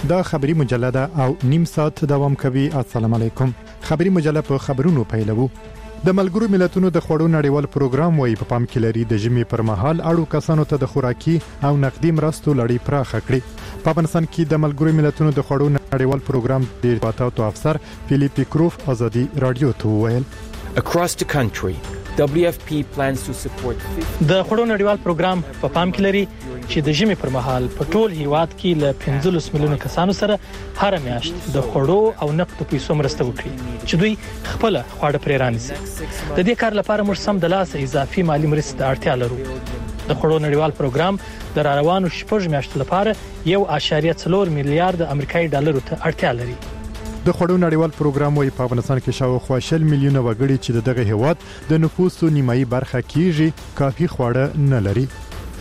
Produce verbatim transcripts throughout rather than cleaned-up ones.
دا خبری مجله ده او نیم ساعت دوام کوي. السلام علیکم. خبری مجله په خبرونو پیلوو. د ملګرو ملتونو د خوړو نړیوال پروګرام وایي په پام کې لري د ژمي پر مهال اړو کسانو ته د خوراکي او نقدي مرستو لړۍ پراخه کړي. په افغانستان کې د ملګرو ملتونو د خوړو نړیوال پروګرام د ارتباطاتو افسر فلیپ کروف ازادي رادیو ته وویل Across the country, W F P plans to support د خوړو نړیوال پروګرام په پام کې لري چې د ژمي پر مهال په ټول هیواد کې له پنځلس میلیونه کسانو سره هر میاشت د خوړو او نقدو پیسو مرسته وکړي چې دوی خپل خواړه پرې رانیسي. د دې کار لپاره موږ سم د لاس اضافي مالی مرستې ته اړتیا لرو. د خوړو نړیوال پروګرام د روانو شپږ میاشتو لپاره یو اعشاریه څلور میلیارډ امریکایي ډالرو ته اړتیا لري. د خوړو نړیوال پروګرام وایي په افغانستان کې شاوخوا شل میلیونه وګړي چې دغه هیواد د نفوسو نیمایي برخه کېږي کافي خواړه نه لري.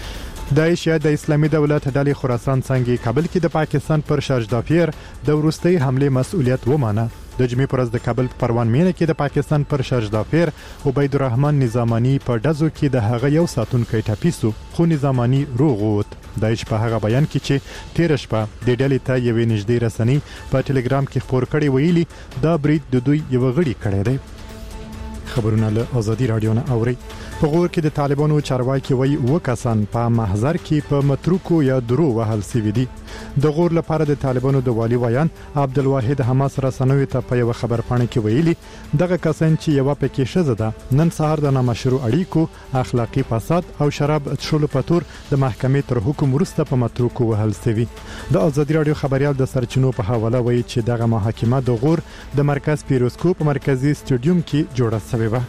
د ایشیا د اسلامي دولت ډلې خراسان څنګه کابل کې د پاکستان پر شارجدافیر د ورستۍ حمله مسؤلیت ومانه. د جمعې پر ورځ د کابل پروان مینه کې د پاکستان پر شارجدافیر عبید الرحمن نظامانی په دزو کې د هغه یو ساتونکو ټاپیسو خو نظامانی روغ ووت. د ایش په هغه بیان کې چې تیر شپه د ډلې ته یوې نږدې رسنۍ په ټلګرام کې خبر کړي ویلي دا برید د دوی یو غړي کړی دی. خبرونه له ازادي رادیو نه اوري. په غور کې د طالبانو چارواکي وایي وکسان په محضر کې په متروکو یا درو وهل سوي دي. د غور لپاره د طالبانو د والی ویان عبدالواحد حماس رسنوي ته په یو خبر پاڼه کې ویلي دغه کسان چې یو پکې شزه ده نن سهار د نامشروع اړیکو اخلاقی فساد او شراب څښلو په تور د محکمې تر حکم وروسته په متروکو وهل سوي. د ازادي رادیو خبريال د سرچینو په حواله وایي چې دغه محاکمه د غور د مرکز پیروسکوپ مرکزی سټډیوم کې جوړه شوې و.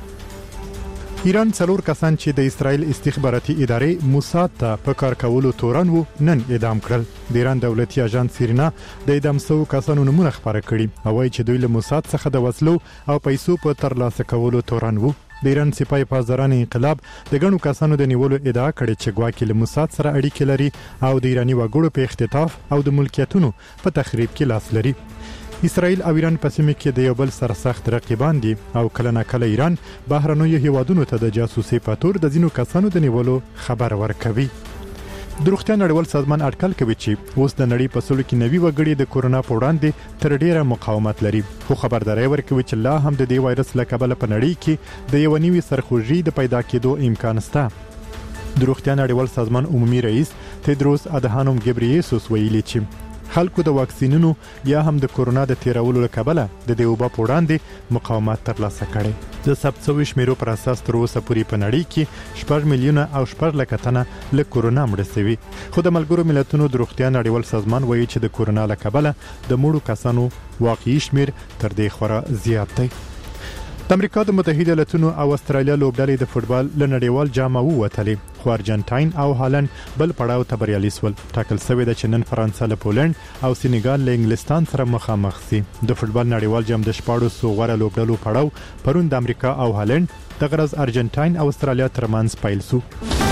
ایران څلور کسان چې د اسرائیل استخباراتي ادارې موساد ته په کار کولو تورن وو نن اعدام کړل. د ایران دولتي اژانس سیرینا د اعدام شوو کسانو نمونه خبره کړي او وايي چې دوی له موساد څخه د وسلو او پیسو په ترلاسه کولو تورن وو. د ایران سپاه پاسداران انقلاب د ګڼو کسانو د نیولو ادعا کړې چې ګواکې له موساد سره اړیکې لري او د ایرانی وګړو په اختطاف او د ملکیتونو په تخریب کې لاس لري. اسرائیل او ایران په سیمه کې د یو بل سره سخت رقیبان دي او کله نه کله ایران بهرنیو هیوادونو ته د جاسوسي په تور د ځینو کسانو د نیولو خبر ورکوي. د روغتیا نړیوال سازمان اټکل کوي چې اوس د نړۍ په سلو کې نوي وګړي د کورونا په وړاندې تر ډیره مقاومت لري خو خبرداري ورکوي چې لا هم د دې وایرس له کبله په نړۍ کې د یو نوي سرخوږي د پیدا کېدو امکان شته. د روغتیا نړیوال سازمان عمومي رئیس تدروس ادهانوم ګبریيسوس ویلي چې خلکو د واکسینونو یا هم د کورونا د تیرولو لکبله د دې وبا په وړاندې مقاومت ترلاسه کړي. د ثبت شویو شمیرو پر اساس تر اوسه پورې په نړۍ کې شپږ میلیونه او شپږ لکه تنه له کورونا مړه شوي. خو د ملګرو ملتونو د روغتیا نړیوال سازمان وایي چې د کورونا لکبله د مړو کسانو واقعي شمیر تر دې خورا زیات دی. د امریکا د متحده ایالاتونو او استرالیا لوبډلې د فوتبال له نړیوال جام ووتلې خو ارجنټاین او هالند بل پړاو ته بریالي شول. ټاکل شوی د چې نن فرانسه له پولند او سینیګال له انګلستان سره مخامخ شي. د فوتبال نړیوال جام د شپاړو سو غوړه لوبډلو پړاو پرون د امریکا او هالند د غرض ارجنټاین او استرالیا ترمنځ پیل شو.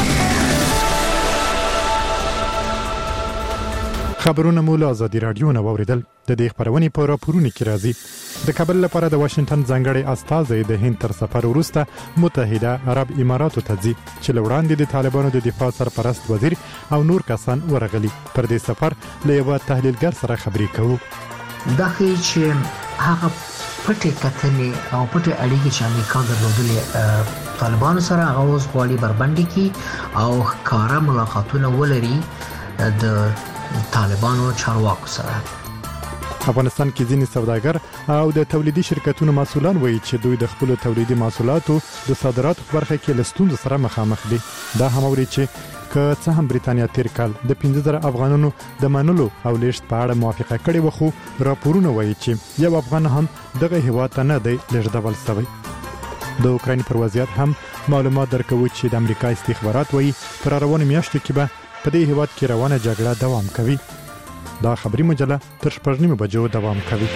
خبرونه مو له ازادي رادیو نه واوریدل. د دې خبرونې په راپورونو کې راځي. د کابل لپاره د واشنگټن ځانګړي استازي د هند تر سفر وروسته متحده عرب اماراتو ته ځي چې لوړاندې د طالبانو د دفاع سرپرست وزیر او نور کسان ورغلي. پر دې سفر له یو تحلیلګر سره خبرې کوو. دا چې هغه پټې کتنې او پټې اړیکې چې امریکا درلودلې طالبانو سره هغه اوس غواړي بربنډي کی او کارا ملاقاتونه ولري د طالبانو چارواکو سره. افغانستان کې ځینې سوداګر او د تولیدي شرکتونو مسؤلان وایي چې دوی د خپل تولیدي محصولاتو د صادراتو په برخه کې له ستونزو سره مخامخ دي. دا هم اوري چې که څه هم بریتانیا تیر کال د پنځه زره افغانانو د منلو او لیشت په اړه موافقه کړې و خو راپورونه وایي چې یو افغان هم دغه هیواد ته نه دی لیږدول شوی. د اوکراین پر وضعیت هم معلومات درکوي چې د امریکا استخبارات وایي پر روانو میاشتو کې به په دې هیواد کې روانه جګړه دوام کوي. دا خبری مجله تر شپږ نیمو بجو دوام کوي.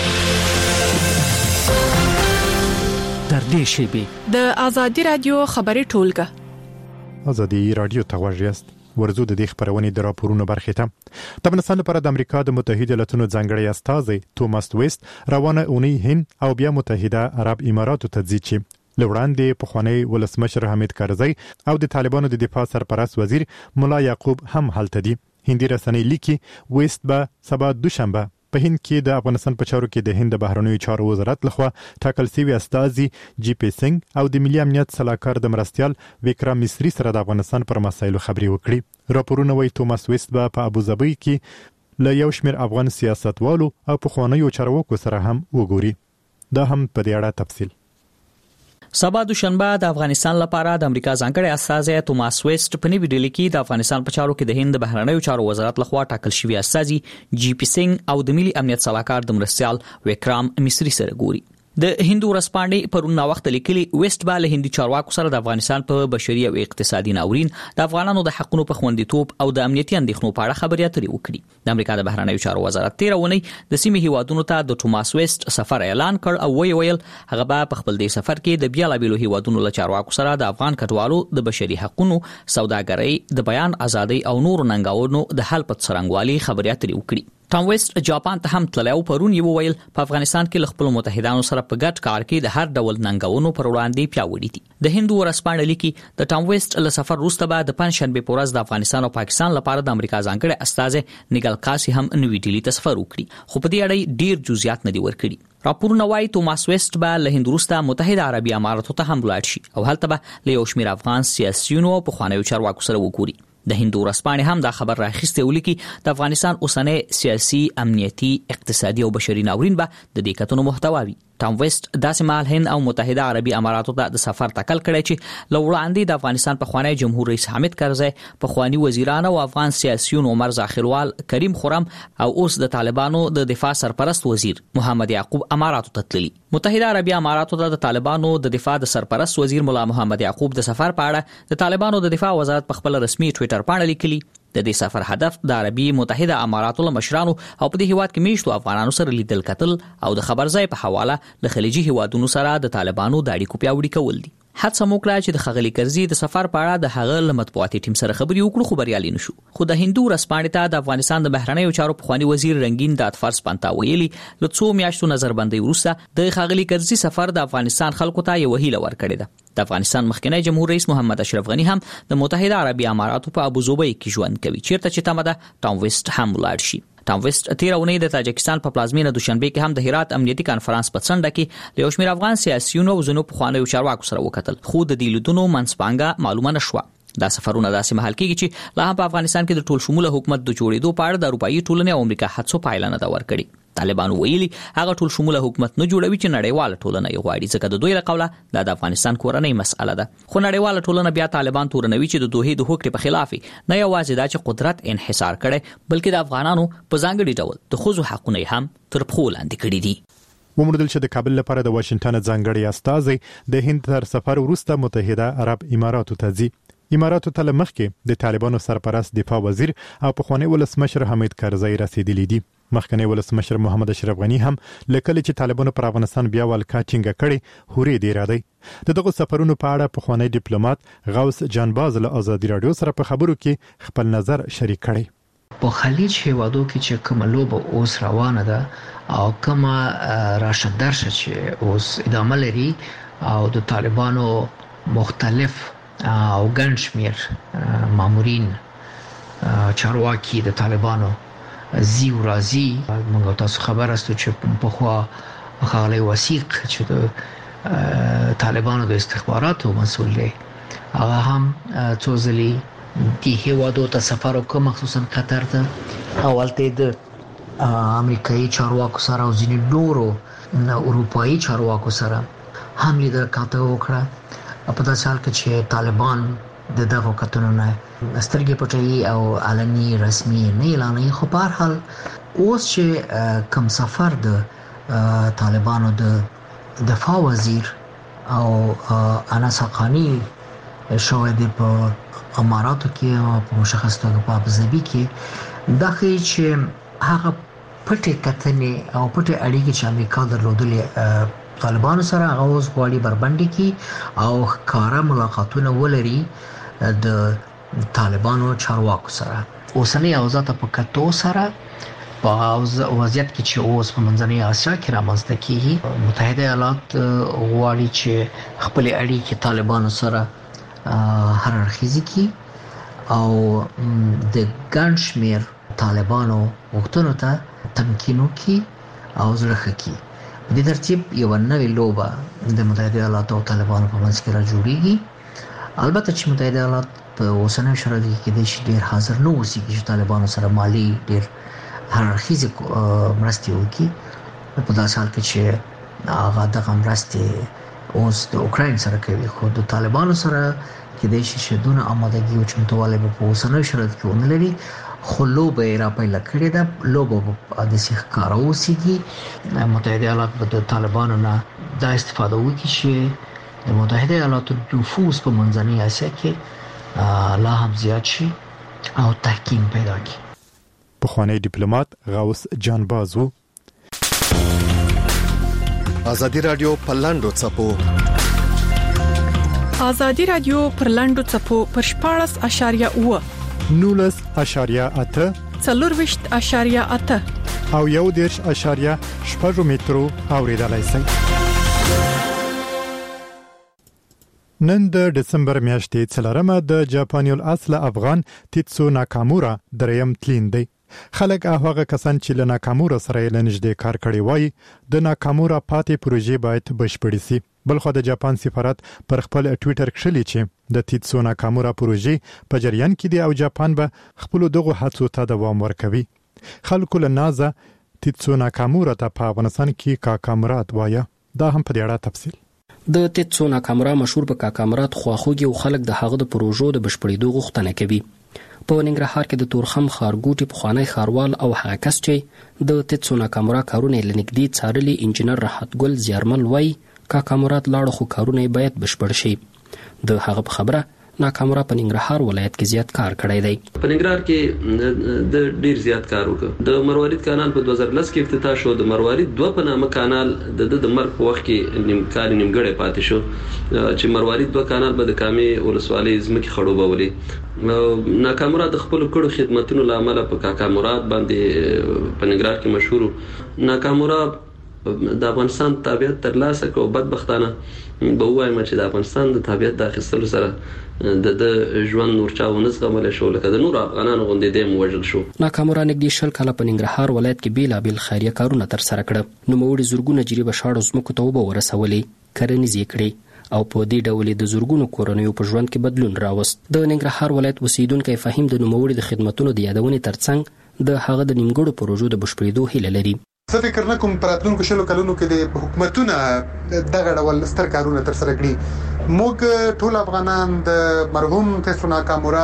تر دې شیبې د ازادي رادیو خبري ټولګه ازادي رادیو ته غوږیاست. ورزو د دې خبرونې د راپورونو برخه ته. د افغانستان لپاره د امریکا د متحده ایالاتونو ځانګړي استازي توماس ویست روانه اونۍ هند او بیا متحده عرب اماراتو ته ځي چې لوړاندې پخوانی ولسمشر حامد کرزی او د طالبانو د دفاع سرپرست وزیر مولا یعقوب هم هلته دي. هندي رسنۍ لیکي ویست به سبا دوشنبه په هند کې د افغانستان په چارو کې د هند بهرنیو چارو وزارت لخوا ټاکل شوی استازي جی پی سنگ او د ملي امنیت صلاحکار د مرستيال وکرام مصری سره د افغانستان پر مسایلو خبري وکړي. راپورونه وايي توماس ویست به په ابوظبي کې له یو شمېر افغان سیاستوالو او پخوانیو چارواکو سره هم وګوري. دا هم په دې اړه تفصیل. سبا دوشنبه د افغانستان لپاره د امریکا ځانګړي استازی توماس ویست په نیو ډیلی کې د افغانستان په چارو کې د هند بهرنیو چارو وزارت لخوا ټاکل شوی استازي جی پی سنگ او د ملي امنیت صلاحکار د مرستيال وکرام مصری سره ګوري. د هندو رسپانډي پرونه وخت لیکلي ویست با له هندي چارواکو سره د افغانستان په بشري او اقتصادي ناورین د افغانانو د حقونو په خوندیتوب او د امنیتي اندېښنو په اړه خبرې اترې وکړي. د امریکا د بهرنیو چارو وزارت تیرونی د سیمې هیوادونو ته د توماس ویست سفر اعلان کړ او وی ویل هغه به په خپل د سفر کې د بیا لابلو هیوادونو له چارواکو سره د افغان کډوالو د بشري حقونو، سوداګرۍ، د بیان ازادۍ او نور ننګونو د حل په څرنګوالي خبرې اترې وکړي. ټام ویست جاپان ته هم تللی او پرون یې وویل په افغانستان کې له خپلو متحدانو سره په ګډ کار کې د هر ډول ننګونو پر وړاندې پیاوړي دي. د هندو ورځپاڼې لیکي د ټام ویست له سفر وروسته به د پنځشنبې په ورځ د افغانستان او پاکستان لپاره د امریکا ځانګړي استازی نیګل کاسي هم نوې ډیلی ته سفر وکړي، خو په دې اړه ډیر جزئیات نه دي ورکړي. راپورونه وايي توماس ویست به له هند وروسته متحده عربي اماراتو ته هم لاړ شي او هلته به له یو شمېر افغان سیاسيونو او پخوانیو چارواکو سره وګوري. د هندو ورځپاڼې هم دا خبر راخیسته ولیکي د افغانستان اوسنۍ سیاسي، امنیتي، اقتصادي او بشري ناورین به د دې کتنو محتوا وي. ټام ویست داسې مهال هند او متحده عربي اماراتو ته د سفر تکل کړی چې له وړاندې د افغانستان پخوانی جمهور رئیس حامد کرزی، پخوانی وزیران او افغان سیاسيون عمر ظاهروال، کریم خرم او اوس د طالبانو د دفاع سرپرست وزیر محمد یعقوب اماراتو ته تللي. متحده عربي اماراتو ته د طالبانو د دفاع د سرپرست وزیر مولا محمد یعقوب د سفر په اړه د طالبانو د دفاع وزارت په خپل رسمي ټوئیټر باندې لیکلي د دې سفر هدف د عربي متحده اماراتو له مشرانو او په دې هیواد کې میشتو افغانانو سره لیدل کتل او د خبرځای په حواله د خلیجي هیوادونو سره د طالبانو د اړیکو پیاوړي کول دي. حادثه موکړه چې د خغلی کرزي د سفر په اړه د هغه له مطبوعاتي ټیم سره خبري وکړو، خو بریالي نشو. خو د هندو رسپاڼې ته د افغانستان د بهرنیو چارو پخوانی وزیر رنگین داد فرض پنتا ویلي له څو میاشتو نظربندۍ وروسته د خغلی کرزي سفر د افغانستان خلکو ته یو هیله ورکړې ده. د افغانستان مخکنی جمهور رئیس محمد اشرف غنی هم د متحده عربي اماراتو په ابوظبي کې ژوند کوي، چیرته چې تمه ده ټام ویست هم ولاړ شي. ټام ویست تیرونی د تاجکستان په پلازمینه دوشنبه کې هم د هرات امنیتي کانفرنس په څنډه کې له یو شمېر افغان سیاسيونو او ځینو پخوانیو چارواکو سره وکتل، خو د دې لیدونو منځپانګه معلومه نشوه. دا سفرونه داسې مهال کېږي چې لا هم په افغانستان کې د ټول شموله حکومت د جوړېدو په اړه د اروپایي ټولنې او امریکا هڅو پایله نه ده ورکړې. طالبانو ویلي هغه ټول شموله حکومت نه جوړوي چې نړیواله ټولنه یې غواړي، ځکه د دوی له قوله دا د افغانستان کورنۍ مسأله ده. خو نړیواله ټولنه بیا طالبان تورنوي چې د دوی د هوکړې په خلاف نه یوازې دا چې قدرت انحصار کړي، بلکې د افغانانو په ځانګړي ډول د ښځو حقونه هم تر پښو لاندې کړي دي. وموندل چې د کابل لپاره د واشنگټن ځانګړي استازی د هند تر سفر وروسته متحده عرب اماراتو ته ځي. اماراتو ته مخکې د طالبانو سرپرست دفاع وزیر او پخوانی ولسمشر حامد کرزی رسیدلی دي. مخکنی ولسمشر محمد اشرف غنی هم لکه چې طالبانو پر افغانستان بیا ولکا ټینګه کړي هوري دی را دی. دغه سفرونو په اړه پخوانی ډیپلوماټ غوث جانباز له ازادي رادیو سره په خبرو کې خپل نظر شریک کړي. په خلیج هیوادو کې چې کوم لوبه اوس روانه ده او کوم راشه درشه چې اوس ادامه لري او د طالبانو مختلف او ګڼ شمېر مامورین چارواکي د طالبانو زیو راځي. موږ تاسو خبر استو چې په خوا خالي وثیق چې د طالبانو د استخباراتو مسؤل دی هغه هم څو ځلې د هیوادو ته سفر وکړ، مخصوصا قطر ته. اولته د امریکایي چارواکو سره او ځینې نورو اروپایي چارواکو سره هم لیدل کاته وکړه په داسې حال کې چې طالبان د دغه کتنو نه سترګې پټوي او علني رسمي نه اعلانوي. خو په هر حال اوس چې کم سفر د طالبانو د دفاع وزیر او انس حقانی شوی دی په اماراتو کې او په مشخص توګه په ابوظبي کې، دا ښیي چې هغه پټې کتنې او پټې اړیکې چې امریکا درلودلې طالبانو سره هغه اوس غواړي بربنډي کی او ښکاره ملاقاتونه ولري د طالبانو چارواکو سره. اوسنۍ اوضاع ته په کتو سره په وضعیت کې چې اوس په منځنۍ اسیا کې رامنځته کیږي، متحده ایالات غواړي چې خپل اړیکې طالبانو سره هر اړخیزې کی او د ګنشمیر طالبانو وختونو ته تمکینو کی او زړه کی. په دې ترتیب یو نوې لوبه د متحده ایالاتو او طالبانو په منځ کې را جوړیږي. البته چې متحده ایالات په اوسنۍ شرایطو کې د شي ډیر حاضر نه اوسي چې طالبانو سره مالی ډیر هرخیز مرستې وکړي. په داسې حال کې چې هغه دغه مرستې اوس د اوکراین سره کوي، خو د طالبانو سره کې د شي شدونه آمادګي او چمتووالی په اوسنۍ شرایطو کې ونه لري. خو لوبه را پیل کړې ده، لوبه د سیخ کار اوسېږي. متحده ایالات د طالبانو نه دا استفاده وکړي چې د متحده ایالاتو نفوذ په منځنۍ اسیا کې لا هم زیات شي او تحکیم پیدا کړي. پخوانی ډیپلوماټ غوث جانباز و. ازادي رادیو پرلاندو چپو ازادي رادیو پرلاندو چپو پر شپاړس اشاریه و نولس اشاریه اته څلورويشت اشاریه اته او یو دیرش اشاریه شپږ مترو اوریدلای شئ. نن د دسمبر میاشتې څلورمه د جاپانیول اصل افغان تیتسو ناکامورا دریم تلین دی. خلک هغه کسان چې له ناکامورا سره لنجدې کار کړی وای د ناکامورا پاتې پروژې باید بشپړې شي. بلخو د جاپان سفارت پر خپل ټوئیټر کښلي چې د تیتسو ناکامورا پروژې په جریان کې دی او جاپان به خپل دغه هڅو ته دوام ورکوي. خلکو له نازه تیتسو ناکامورا ته په افغانستان کې کاکامرات وایي. دا هم په دې اړه تفصیل. د تیتسو ناکامورا مشهور په کاکامرات خواخوږي او خلک د هغه د پروژو د بشپړېدو غوښتنه کوي. په ننګرهار کې د تورخم خارګوټي پخوانی خاروال او هغه کس چې د تیتسو ناکامورا کارونه لنګدي څارلي انجنیر راحت ګل زیارمل وای کاکامرات لاړو خو کارونه باید بشپړ شي. د هغه په خبره ناکامورا په ننګرهار ولایت کې زیات کار کړی دی. په ننګرهار کې د ډیر زیات کار وکړ. د مروارید کانال په دوه زره لس کې افتتاح شو. د مروارید دوه په نامه کانال د د مرګ په وخت کې نیمکاري نیمګړی پاتې شو چې مروارید دوه کانال به د کامې ولسوالۍ ځمکې خړوبولې. ناکامورا د خپل کړو خدماتونو لامل په کاکامورات باندې په ننګرهار کې مشهور. ناکامورا د افغانستان تابعیت ترلاسه کړ. بدبختانه به وایم چې د افغانستان د تابعیت د اخیستلو سره د د ژوند نور چا ونه زغمل شو لکه د نور افغانانو غوندې د موجل شو. ناکامورا نګدي شل کاله په ننګرهار ولایت کې بیلابل خیریه کارونه تر سره کړ. نو موړي زورګونه جریبه شاړو زمکو ته وبو ورسولې کرنیز کړي او په دې ډول د زورګونو کورنیو په ژوند کې بدلون راوست. د ننګرهار ولایت اوسیدونکو فهیم د نوموړي د خدماتونو د یادونې ترڅنګ د هغه د نیمګړو پروژو د بشپړېدو هیله لري. زه فکر نه کوم پراتلونکو شلو کلونو کې د حکومتونو دغه ډول ستر کارونه تر سره کړي. موږ ټول افغانان د مرحوم تیتسو ناکامورا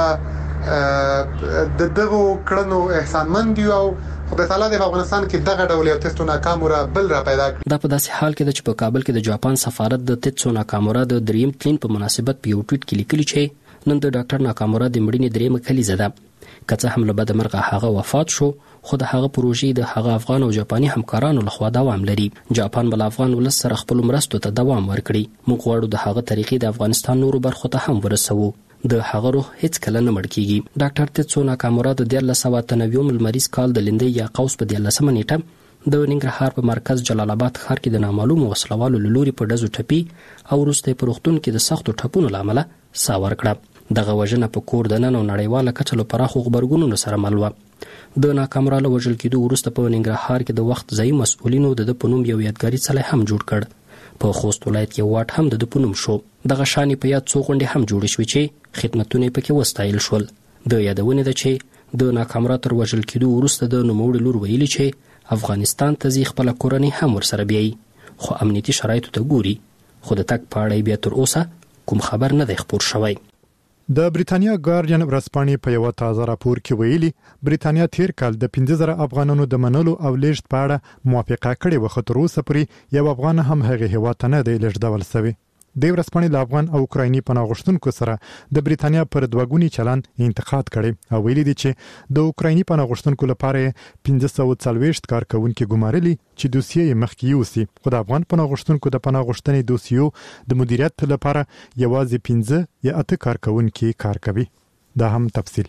د دغه کړنو احسانمند یو او خدای تعالی د افغانستان کې دغه ډول یو تیتسو ناکامورا بل را پیدا کړ. دا په داسې حال کې چې په کابل کې د جاپان سفارت د تیتسو ناکامورا د دریم تلین په مناسبت په یو ټویټ کې لیکلي چې نن د ډاکټر ناکامورا د مړینې دریمه کلیزه ده. که څه هم له بده مرغه هغه وفات شو خو د هغه پروژې د هغه افغان او جاپاني همکارانو لخوا دوام لري. جاپان بل افغان ولس سره خپل مرستو ته دوام ورکړي. موږ غواړو د هغه طریقې د افغانستان نورو برخو ته هم ورسوو. د هغه روح هیڅ کله نه مړ کیږي. ډاکټر تیتسو ناکامورا د دیارلس سوه اته نوي ملمریز کال د لندې یا قوس په دیارلسمه نیټه د ننګرهار په مرکز جلال آباد ښار کې د نامعلومو وسلوالو له لوري په ډزو ټپي او وروسته په روغتون کې د سختو ټپونو له امله ساه ورکړه. دغه وژنه په کور دننه او نړیواله کچه له پراخو خبرګونونو سره مل وه. د ناکامورا له وژل کېدو وروسته په ننګرهار کې د وخت ځایي مسؤلینو د په نوم یو یادګاري څلی هم جوړ کړ. په خوست ولایت کې واټ هم د په نوم شو. دغه شانې په یاد څو غونډې هم جوړې شوې چې خدمتونه پکې وستایل شول. د یادونې ده چې د ناکامورا تر وژل کېدو وروسته د نوموړي لور ویلي چې افغانستان ته ځي خپل کورنۍ هم ورسره بیایي خو امنیتي شرایطو ته ګوري. خو د تک په اړه بیا تر اوسه کوم خبر نه دی خپور شوی. د بریتانیا ګارډین ورځپاڼې په یو تازه راپور کې ویلي بریتانیا تیر کال د پنځه زره افغانانو د منلو او لیږد په اړه موافقه کړې و خو تر اوسه پورې یو افغان هم هغه هیواد ته نه دی لیږدول شوی. د ورځپاڼې له افغان او اوکرایني پناه غوښتونکو سره د بریتانیا پر دوګونی چلند انتقاد کړي او ویلي دي چې د اوکرایني پناه غوښتونکو لپاره پنځه سوه څلوېښت کارکونکو ګمارلي چې دوسیې مخکې یوسي خو د افغان پناه غوښتونکو د پناه غوښتنې دوسیو د مدیریت لپاره یوازې پنځه یا اته کارکونکو کار کوي. دا هم تفصیل.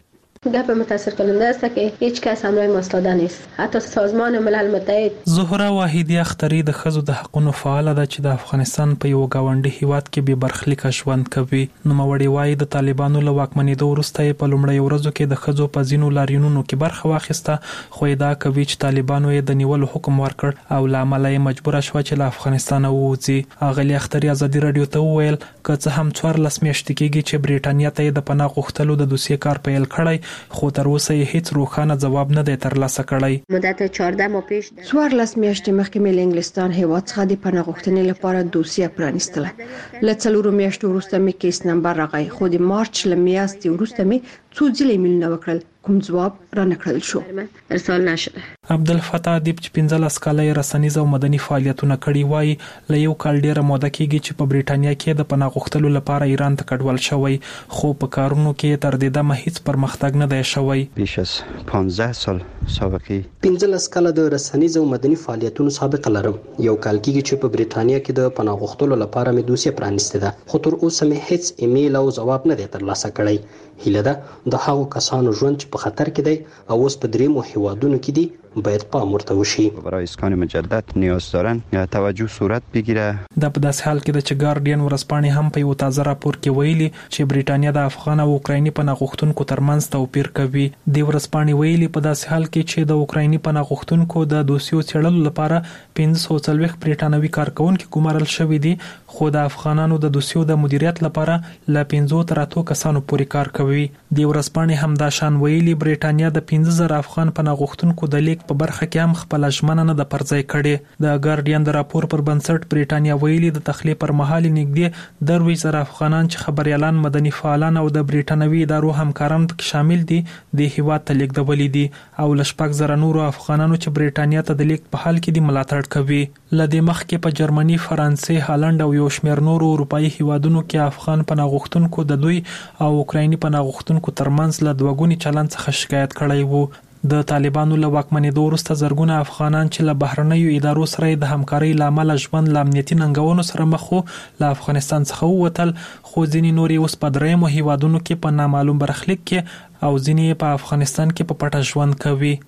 گپ متاثر کننده است که هیچ کس همراه ما ایستاده نیست. حتی سازمان ملل متحد. زهره واحدی اختری د ښځو د حقوقو فعال ده چې د افغانستان په یو گاونډي هیواد کې به برخلیک ژوند کوي. نو موري وايي د طالبانو له واکمنۍ د وروسته په لومړی ورځو کې د ښځو په ځینو لاریونونو کې برخه واخیسته، خو دا کوي چې طالبانو یې د نیولو حکم ورکړ او لامل یې مجبور شو چې له افغانستان ووځي. اغلی اختری ازادي رادیو ته وویل که څه هم څوارلس میاشتې کېږي چې بریټانیا ته د پناه غوښتلو د دوسیې کار پیل کړی، خو تر اوسه یې هیڅ روښانه جواب نه دی ترلاسه کړی. مدت چهارده ماه پیش څوارلس میاشتې مخکې مې له انګلستان هیواد څخه د پناه غوښتنې لپاره دوسیه پرانیستله. له څلورو میاشتو وروسته مې کیس نمبر راغی، خو د مارچ له میاشتې وروسته مې څو ځله ایمیلونه وکړل، کوم جواب را نکړل شو. ارسال نشده. عبدالفتاح ادیب چې پنځلس کاله رسنیز او مدني فعالیتونه کړي وایي له یو کال ډیره موده کېږي چې په بریټانیا کې د پناه غوښتلو لپاره ایران ته کډوال شوی، خو په کارونو کې تر دې دمه هیڅ پرمختګ نه دی شوی. بیش از پانزده سال سابقه پنځلس کاله د رسنیز او مدني فعالیتونو سابقه لرم. یو کال کېږي چې په بریټانیا کې د پناه غوښتلو لپاره مې دوسیه پرانیسته ده، خو تر اوسه مې هیڅ ایمیل او جواب نه دی ترلاسه کړی. هیله ده د هغو کسانو ژوند چې په خطر کې دی او اوس په دریمو هیوادونو کې دي باید پام ورته وشي. برای اسکان مجدد نیاز دارن یا توجه صورت بگیره. دا په داسې حال کې ده چې ګارډین ورځپاڼې هم په یو تازه راپور کې ویلي چې بریټانیا د افغان او اوکرایني پناه غوښتونکو ترمنځ توپیر کوي. د ورځپاڼې ویلي په داسې حال کې چې د اوکرایني پناه غوښتونکو د دوسیو څېړلو لپاره پنځه سوه څلوېښت بریټانوي کارکونکي ګمارل شوي دي، خو د افغانانو د دوسیو د مدیریت لپاره له پنځو تر اتو کسانو پورې کار کوي. د ورځپاڼې هم دا شان ویلي بریټانیا د پنځه زره افغان پناه غوښتونکو د لیک په برخه کې هم خپل ژمنه نه د پرځای کړې. د ګارډین د راپور پر بنسټ بریټانیا ویلي د تخلیه پر مهال نږدې درویش زره افغانان چې خبريالان، مدني فعالان او د بریټانوي ادارو همکاران پکې شامل دي د هیواد ته لیږدولي دي او ل شپږ زره نورو افغانانو چې بریټانیا ته د لیک په حال کې دي ملاتړ کوي. لدې مخکې په جرمني، فرانسې، هالند او یو شمېر نورو اروپایي هیوادونو کې افغان پناه غوښتونکو د دوی او اوکرایني پناه غوښتونکو ترمنځ له دوګوني چلند څخه شکایت کړی وو. د طالبانو له واکمنېدو وروسته زرګونه افغانان چې له بهرنیو ادارو سره د همکارۍ له امله ژوند له امنیتي ننګونو سره مخ وو له افغانستان څخه ووتل، خو ځینې نور اوس په درېیمو هیوادونو کې په نامعلوم برخلیک کې او ځینې په افغانستان کې په پټه ژوند کوي.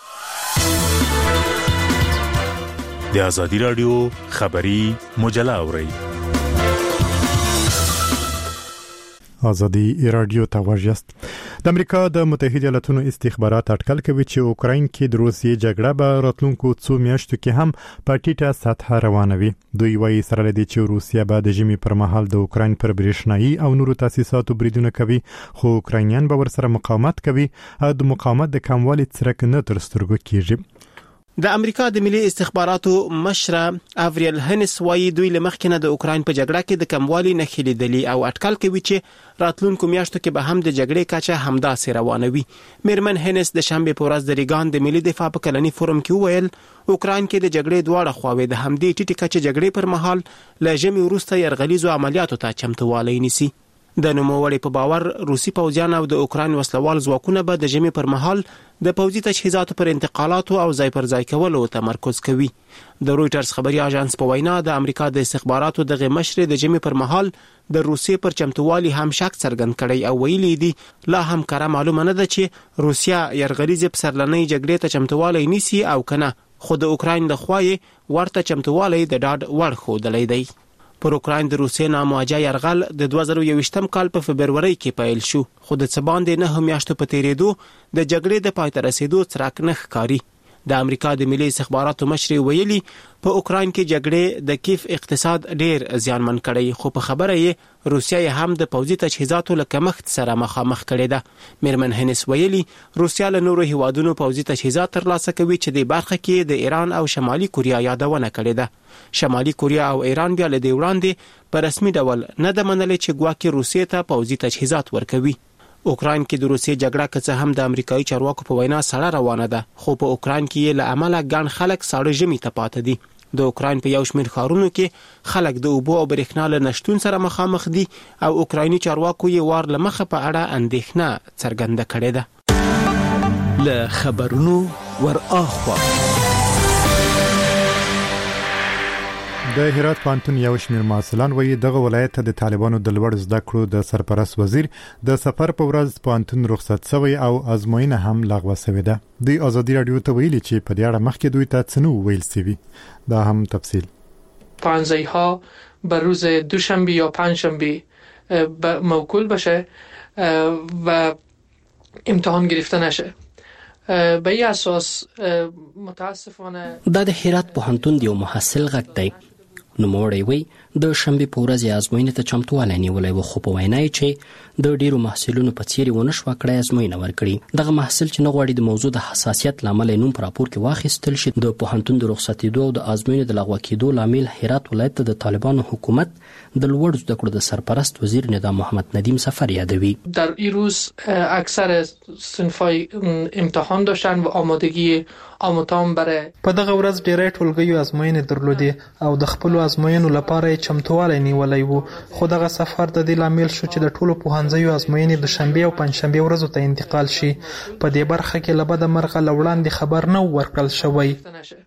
د ازادي رادیو خبری مجله اورئ. ازادي رادیو ته واجست. د امریکا د متحده ایالاتونو استخبارات اټکل کوي چې اوکراین کې د روسیې جګړه به راتلونکو څو میاشتو کې هم په ټیټه سطح روانه وي. دوی وايي سره لدی چې روسیه به د ژمي پر مهال د اوکراین پر برېښنایي او نورو تاسیساتو بریدونه کوي، خو اوکراینیان به ورسره مقاومت کوي او د مقاومت د کموالي څرک نه تر سترګو کیږي. د امریکا د ملي استخباراتو مشر اوریل هنس وايي دوی لمخکې نه د اوکراین په جګړه کې د کموالي نښې لیدلي او اټکل کوي چې راتلونکو میاشتو کې به هم د جګړې کچه همداسې روانه وي. میرمن هنس د شنبه په ورځ د ریګان د ملي دفاع په کلني فورم کې وویل اوکراین کې د جګړې دواړه خواوې د همدې ټیټې کچې جګړې پر مهال له ژمي وروسته یرغلیزو عملیاتو ته چمتووالی نیسي. د نوموړي په باور روسي پوځیان او د اوکراین وسلوال ځواکونه به د ژمي پر مهال د پوځي تجهیزاتو پر انتقالاتو او ځای پر ځای کولو تمرکز کوي. د رويټرز خبري اژانس په وینا د امریکا د استخباراتو دغه مشر د ژمي پر مهال د روسي پر چمتووالي هم شک څرګند کړي او ویلي دي لا هم کره معلومه نه ده چې روسیا یرغلیز پسرلنۍ جګړې ته چمتووالی نیسي او کنه، خو د اوکراین د خوای ورته چمتووالی د ډاډ وړ ښودلی دی. پر اوکراین د روسیې نامواجه یرغل د دوه زره یوویشتم کال په فبرورۍ کې پیل شو، خو د څه باندې نه میاشتو په تیریدو د جګړې د پای ته رسیدو څرک نه ښکاري. د امریکا د ملي استخباراتو مشر ویلي په اوکراین کې جګړې د کیف اقتصاد ډیر زیانمن کړی، خو په خبره یې روسیا هم د پوځي تجهیزاتو له کمښت سره مخامخ کړي ده. میرمن هنس ویلي روسیا له نورو هیوادونو پوځي تجهیزات ترلاسه کوي چې د برخه کې د ایران او شمالي کوریا یادونه کړې ده. شمالي کوریا او ایران بیا له دې وړاندې په رسمي ډول نه ده منلې چې ګواکې روسیې ته پوځي تجهیزات ورکوي. اوکراین کې د روسیې جګړه که څه هم د امریکایي چارواکو په وینا سړه روانه ده، خو په اوکراین کې له امله ګڼ خلک ساړه ژمي ته پاتې دي. د اوکراین په یو شمېر ښارونو کې خلک د اوبو او برېښنا له نشتون سره مخامخ دي او اوکرایني چارواکو یې وار له مخه په اړه اندېښنه څرګنده کړې ده. له خبرونو ور اخوا د هرات پوهنتون یو شمېر محصلان وایي دغه ولایت ته د طالبانو د لوړ زده کړو د سرپرست وزیر د سفر په ورځ پوهنتون رخصت شوی او ازموینه هم لغوه شوې ده. د آزادي رادیو ته ویلي چې په دې اړه مخکې دوی ته څه نه ویل شوي. دا هم تفصیل. پانزی‌ها بر روز دوشنبه یا پنجشنبه موکول بشه و امتحان گرفته نشه. به این اساس متاسفانه دا د هرات پوهنتون یو محصل غږ دی. نوموړی وی د شنبه په ورځ ازموینې ته چمتوالی نیولی و، خو په وینا یې چې د ډیرو محصلینو په څیر ونه شوه کړی ازموینه ورکړي. دغه محصل چې نه غواړي د موضوع د حساسیت له امله نوم په راپور کې واخیستل شي، د پوهنتون د رخصتېدو او د ازموینې د لغوه کېدو لامل هرات ولایت ته د طالبانو حکومت د لوړ زده کړو د سرپرست وزیر نظام محمد ندیم سفر یادوي. در این روز اکثر صنفای امتحان داشتن و آمادگی آموزان برای په دغه ورځ ډیری ټولګیو ازموینې درلودې او د خپل ازموینو لپاره یې چمتوالی نیولی و، خو دغه سفر د دې لامل شو چې د ټولو پوهنځیو ازموینې د شنبې او پنجشنبې ورځو ته انتقال شي. په دې برخه کې له بده مرغه له وړاندې خبر نه ورکړل شوی.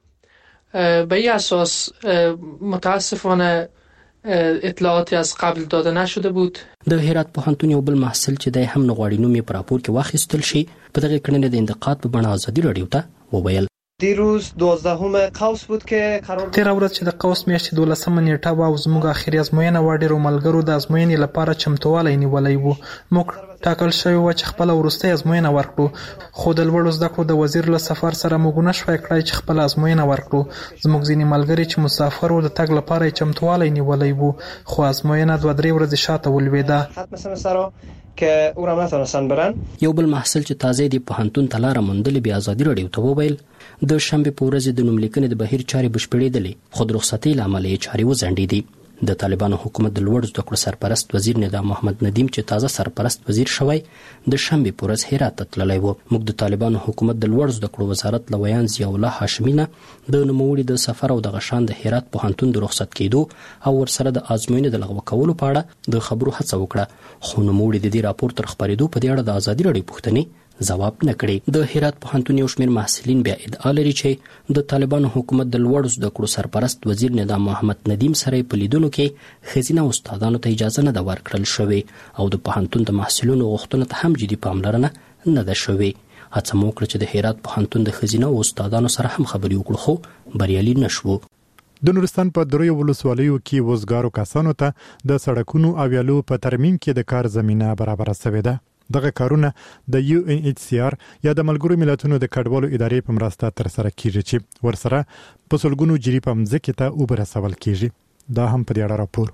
به این اساس متاسفانه اطلاعاتی از قبل داده نشده بود. د هرات پوهنتون یو بل محصل چې دی هم نه غواړي نوم یې په راپور کې واخیستل شي، په دغه کړنې د انتقاد په بڼه آزادي رادیو ته وویل. دیروز دوازدهم قوس بود که قرار تیر ورځ چې د قوس میاشتې دولسمه نیټه و او زموږ اخري ازموینه و، ډیرو ملګرو د ازموینې لپاره چمتوالی نیولی و. موږ ټاکل شوی و چې خپل وروستۍ ازموینه ورکړو، خو د لوړو زده کړو د وزیر له سفر سره موږ نه شوای کړای چې خپل ازموینه ورکړو. زموږ ځینې ملګري چې مسافر و د تګ لپاره چمتوالی نیولی و، خو ازموینه دوه درې ورځې شاته ولوېده که او را نتونستن برن. یو بل محصل چې تازه دی پوهنتون ته لاره موندلې بیا آزادي رادیو ته وویل د شنبه په ورځ د نوملیکنې د بهیر چارې بشپړېدلې، خو د رخصتۍ له امله یې چارې وځنډېدې. د طالبانو حکومت د لوړ زده کړو سرپرست وزیر نظام محمد ندیم چې تازه سرپرست وزیر شوی د شنبه په ورځ هرات ته تللی و. موږ د طالبانو حکومت د لوړ زده کړو وزارت له ویان ضیاء الله هاشمي نه د نوموړي د سفر او د غشان د هرات پوهنتون د رخصت کېدو او ورسره د ازموینې د لغوه کولو په اړه د خبرو هڅه وکړه، خو نوموړي د دې راپور تر خپرېدو په دې اړه د آزادي رادیو پوښتنې ځواب نه کړي. د هرات پوهنتون یو شمېر محصلین بیا ادعا لري چې د طالبانو حکومت د لوړ زده کړو سرپرست وزیر نظام محمد ندیم سره په لیدلو کې ښځینه استادانو ته اجازه نه ده ورکړل شوې او د پوهنتون د محصلینو غوښتنو ته هم جدي پاملرنه نه ده شوې. هڅه مو وکړه چې د هرات پوهنتون د ښځینه استادانو سره هم خبرې وکړو، خو بریالي نه شوو. د نورستان په دریو ولسوالیو کې وزګارو کسانو ته د سړکونو او ویالو په ترمیم کې د کار زمينه برابره شوې ده. دغه کارونه د یو ان ایچ سی آر یا د ملګرو ملتونو د کډوالو ادارې په مرسته تر سره کیږي چې ورسره په سلګونو جری په مځکه ته اوبه رسول کیږي. دا هم په دې اړه راپور.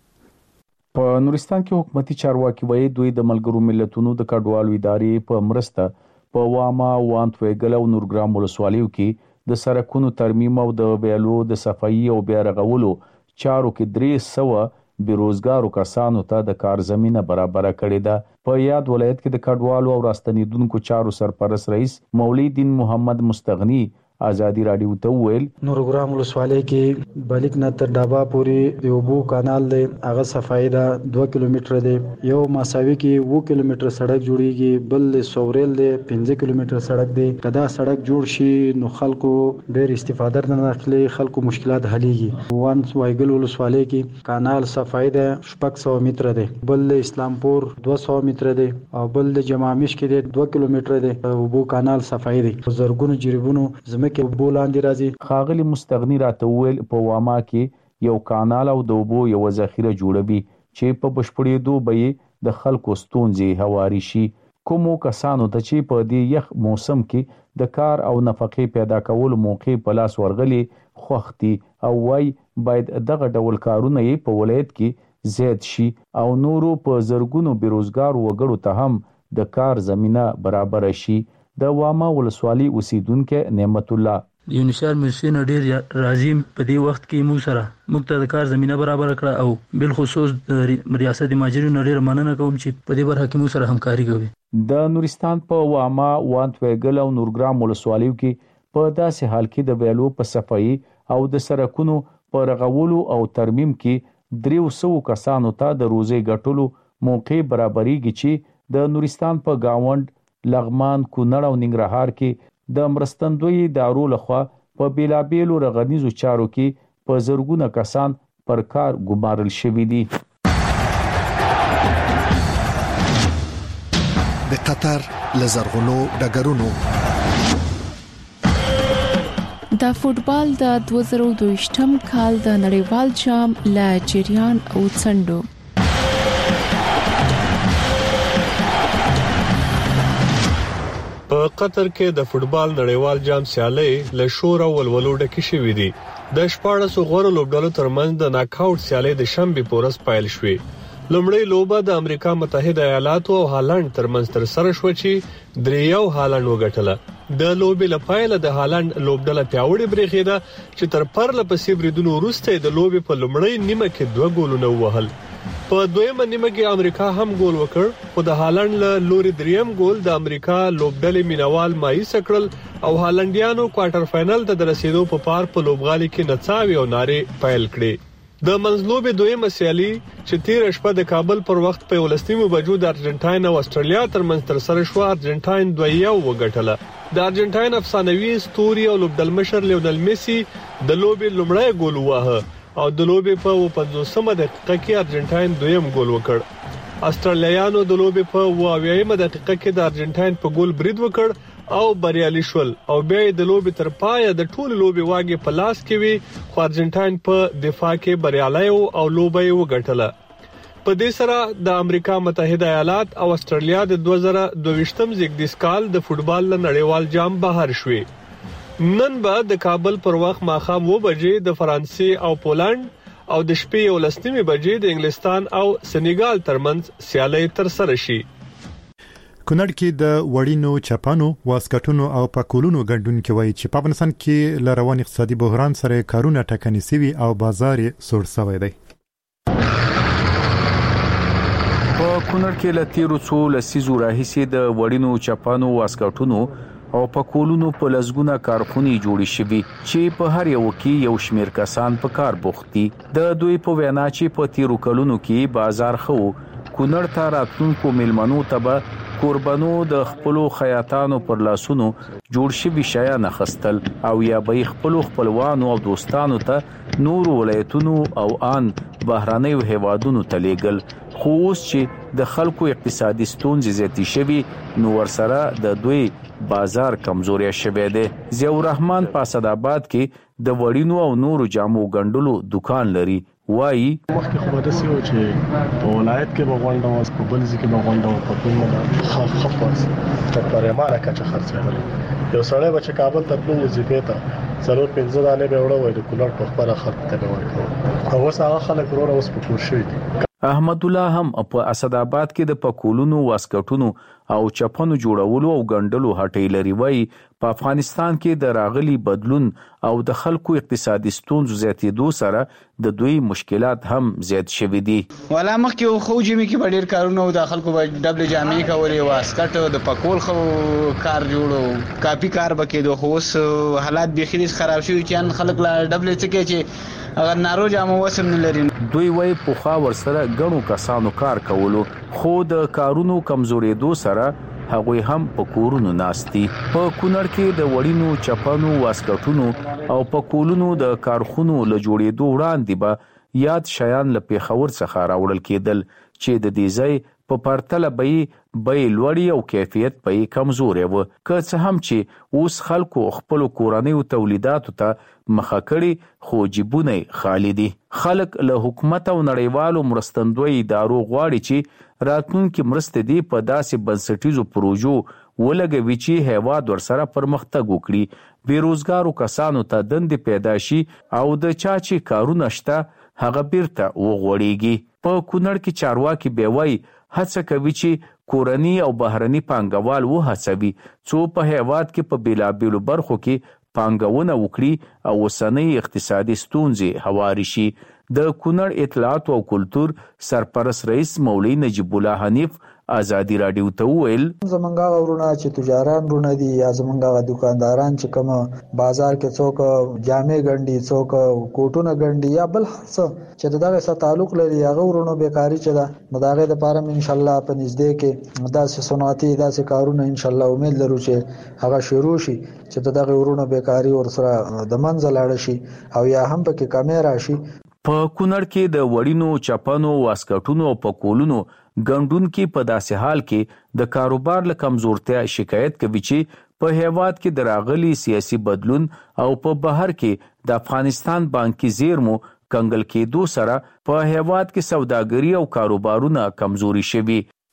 په نورستان کې حکومتي چارواکي وایي دوی د ملګرو ملتونو د کډوالو ادارې په مرسته په واما وانت ویګل او نورګرام ولسوالیو کې د سړکونو ترمیم او د ویالو د صفایي او بیا رغولو چارو کې درې سوه بیروزګارو کسانو ته د کار زمينه برابر کړې ده. په یاد ولایت کې د کډوالو او راستنیدونکو چارو سرپرست رئیس مولوی دین محمد مستغنی آزادی رادیو ته ویل نورګرام ولسوالۍ کې بلیک نه تر ډابا پورې د اوبو کانال دی، هغه صفای ده دوه کیلومتره دی. یو ماساوي کې اووه کیلومتره سړک جوړیږي، بل سوریل دی پنځه کیلومتره سړک دی. کدا سړک جوړ شي نو خلکو ډېر استفاده نه اخلي، خلکو مشکلات حلېږي. وانس وایګل ولسوالۍ کې کانال صفای ده شپږ سوه متره دی، بل اسلامپور دوه سوه متره دی او بل د جمامیش کې دی دوه کیلومتره دی. اوبو کانال صفای دی، زرګونو جریبونو کې بولاندې راځي. خاغلی مستغنی راته ویل په واما کې یو کانال او د اوبو یو ذخیره جوړوي چې په بشپړېدو به د خلکو ستونزې هواري شي. کومو کسانو ته چې په دې یخ موسم کې د کار او نفقې پیدا کولو موقع په لاس ورغلي خوختي او وای باید دغه ډول کارونه یې په ولایت کې زیات شي او نورو په زرګونو بیروزګار وګړو ته هم د کار زمينه برابر شي. د واما ولسوالۍ اوسیدونکو نعمت الله یونیسار مرسین ډیر راضی په دې وخت کې مو سره موږ ته د کار زمينه برابر کړه او بل خصوص د ریاست ماجرینو ډیر مننه کوم چې په دې برخه کې مو سره همکاري کوي. د نورستان په واما وانت ویګل او نورګرام ولسوالیو کې په داسې حال کې د ویلو په صفایي او د سړکونو په رغولو او ترمیم کې دریو سو کسانو ته د روزي ګټلو موقع برابرېږي چې د نورستان په گاوند لغمان، کونړ او ننګرهار کې د مرستندوی دارو لخوا په بیلابیلو رغنیزو چارو کې په زرګونه کسان پر کار ګمارل شوي دي. د قطر لزرغونو ډګرونو د فوټبال د دوه زره دوه کال د نړیوال جام لا جریان او څنډو په قطر کې د فوټبال نړیوال جام سیالي له شور او ولولو ډکه شوې دي. د شپاړسو غوړو لوبډلو ترمنځ د ناک آوټ سیالي د شنبه پورس پایل شوې. لومړی لوبه د امریکا متحده ایالاتو او هالند ترمنځ تر سره شو چې دریو هالند وګټله. د لوبې لپاره د هالند لوبډله پیاوړې بریښیده چې تر پرله پسې بریدونو وروسته د لوبې په لومړی نیمه کې دوه ګولونه ووهل. په دویمه نیمه کې امریکا هم ګول وکړ، خو د هالند له لوري دریم ګول د امریکا لوبډلې مینوال مایوس کړل او هالندیانو کوارټر فائنل ته د رسیدو په پار په لوبغالي کې نڅاوي او ناره پایل کړې. د منځلوبې دویمه سیالي چې تیر شپه د کابل پر وخت په ولستیمو بجو د ارجنټاین او استرالیا ترمنځ تر سره شو، ارجنټاین دوه یو وګټله. د ارجنټاین افسانوي ستوري او لوبډلمشر لیونل میسی د لوبې لومړی ګول ووهه او د لوبې په پنځوسمه دقیقه کې ارجنټاین دویم ګول وکړ. استرالیایانو د لوبې په اویایم دقیقه کې د ارجنټاین په ګول برید وکړ او بریالي شول او بیا د لوبې تر پایه د ټول لوبې واګي په لاس کې وي، خو ارجنټاین په دفاع کې بریالي او لوبې وګټله. په دې سره د امریکا متحده ایالات او استرالیا د دوه زره دوه زیږدیز کال د فوټبال نړیوال جام بهر شوي. نن به د کابل پر وخت ماښام و بجې د فرانسې او پولند او د شپې یو لسنیمه بجې د انګلستان او سنیګال ترمنځ سیالي تر سره شي. کونړ کې د وړینو چپانو واسکټونو او پکولونو ګډونکو وایي چې په افغانستان کې ل روان اقتصادي بحران سره کارونه ټکني سوي او بازار سوړ سوی دی. په کونړ کې ل تیرو څو لسیزو راهیسې د وړینو چپانو واسکټونو او پکولونو په لزګونه کارخونې جوړې شوي چې په هر یو کې یو شمیر کسان په کار بوخت دي. د دوی په وینا چې په تیرو کلونو کې بازار خو کونړ ته راتلونکو میلمنو ته قربانو د خپلو خیاطانو پر لاسونو جوړ شوي شیان اخیستل او یا به خپلو خپلوانو او دوستانو ته نور ولایتونو او ان بهرانیو هیوادونو ته لیږل. خو اوس چې د خلکو اقتصادي ستونزې زیاتې شوي نو ورسره د دوی بازار کمزوري شوی دی. ضیاء الرحمن په اسداباد کې د وړینو او نورو جامو ګندلو دکان لري. وایي مخکې خو د سیو چې په ولایت کې بغونډه واس په بلځ کې بغونډه په کومه خاص خاص ته پرېمانه کچه خرڅېدل. یو سړی بچ کابل ته تللی زیپېتا ضرور پنځه دانې به وړو وای د کولر په خبره خرڅ ته ورکړو. اوس هغه خلک ورو اوس په کور شوی دي. احمد الله هم په اسداباد کې د پکولونو واسکټونو او چپنو جوړولو او ګندلو هټۍ لري. وایي په افغانستان کې د راغلي بدلون او د خلکو اقتصادي ستونزو زیاتېدو سره د دوی مشکلات هم زیات شوي دي. ولا مخکې خو جمی کې ډېر کارونه د خلکو به ډبل جامې کولې، واسکټ د پکول خو کار جوړو، کاپی کار بکې د خوس حالات بخیل خراب شوي چې خلک لا ډبل څه چې اگر نارو جامو وسم نه لري. دوی وای په خوا ورسره غنو کسانو کار کولو، خو د کارونو کمزورېدو سره هغوی هم په کورونو ناستي. په کونړ کې د وړینو چپانو واسکټونو او په کولونو د کارخونو له جوړېدو وړاندې به یاد شیان له پیښور څخه راوړل کېدل چې د دې ځای په پرتله به به لوړی او کیفیت به کمزوري و. که څه هم چې اوس خلکو خپل کورنۍ تولیداتو ته مخه کړي خو جیبونه خالی دي. خلک له حکومت او نړیوالو مرستندوی ادارو غواړي چې راتلونکي مرستې دی په داسې بنسټیزو پروژو ولګوي چې هیواد ورسره پرمختګ وکړي، بیروزګارو کسانو ته دندې پیدا شي او د چا چې کارونه شته هغه بیرته وغوړيږي. په کونړ کې چارواکي بیوي هڅه کوي چې کورنی او بهرني پانګوال وهڅوي څو په هیواد کې په بیلابیلو برخو کې پانګونه وکړي او وسنۍ اقتصادي ستونزې هواري شي. د کونړ اطلاعات او کلتور سرپرست رئیس مولوی نجیب الله حنیف ازادي رادیو ته وویل زمونږه ورونه چې تجاران رونه دي یا زمونږه دکانداران چې کوم بازار کې څوک جامې ګنډي څوک کوټونه ګنډي یا بل څه چې دغه سره تعلق لري هغه ورونه بیکاری چې دا مداغه د پاره ان شاء الله په نږدې کې داسې صنعتي داسې کارونه ان شاء الله امید لرو چې هغه شروع شي چې دغه ورونه بیکاری ور سره د منځ لاړ شي او یا هم پکې کمې راشي. په کونړ کې د وړینو چپنو واسکټونو او پکولونو ګندون کې په داسې حال کې د کاروبار له کمزورتیا شکایت کوي چې په هیواد کې د راغلي سیاسي بدلون او په بهر کې د افغانستان بانکي زیرمو کنګل کېدو سره په هیواد کې سوداګري او کاروبارونه کمزوري شوي.